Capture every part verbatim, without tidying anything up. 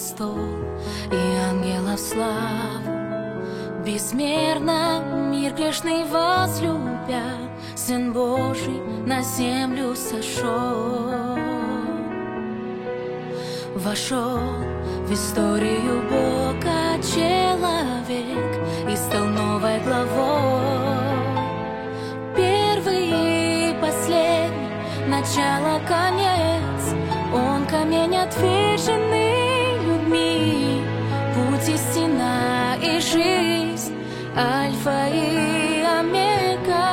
престол и ангелов славу. Безмерно мир грешный возлюбя, Сын Божий на землю сошел. Вошел в историю Бога человек и стал новой главой. Первый и последний, начало, конец. Он камень, отверженный людьми, путь, истина и жизнь, Альфа и Омега.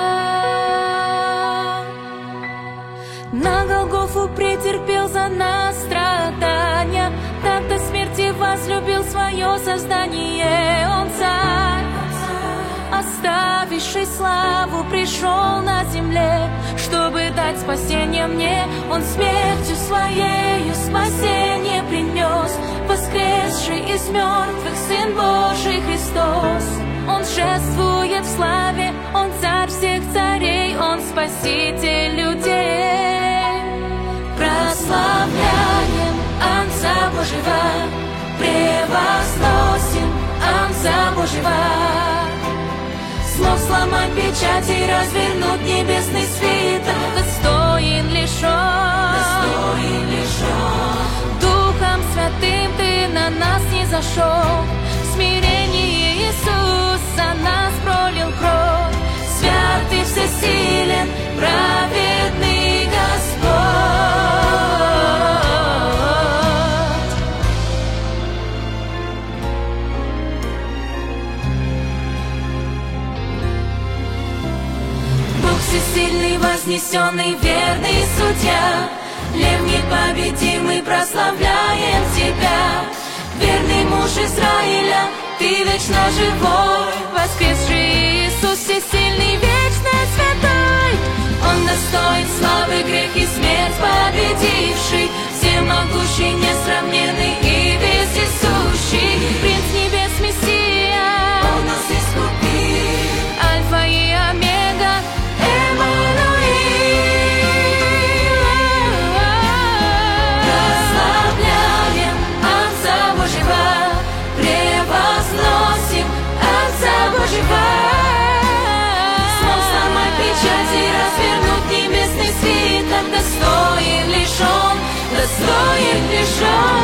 На Голгофу претерпел за нас страдания, так до смерти возлюбил свое создание. Он царь, оставивший славу, пришел на земле, чтобы дать спасение мне. Он смертью своею спасение принес, воскресший из мертвых Сын Божий Христос. Он шествует в славе, Он царь всех царей, Он спаситель людей. Прославляем Отца Божьего, превозносим Отца Божьего. Слов сломать печати, развернуть небесный свиток, достоин лишь Он, достоин лишь Он. Духом Святым Ты на нас не зашел, в смирении Иисус за нас пролил кровь. Свят и всесилен, праведный Господь. Бог всесильный, вознесенный, верный судья, Лев непобедимый, прославляем Тебя. Верный муж Израиля, Ты вечно живой, воскресший Иисус, всесильный, вечно святой. Он достоин славы, грех и смерть победивший, всемогущий, несравненный и вездесущий. Принц небес, Мессия, Он нас искупил, Альфа и Омега, Эммануил. Прославляем Отца Божьего, превозносим Отца Божьего. Слов сломать печати, развернуть небесный свиток, достоин лишь Он, достоин лишь Он.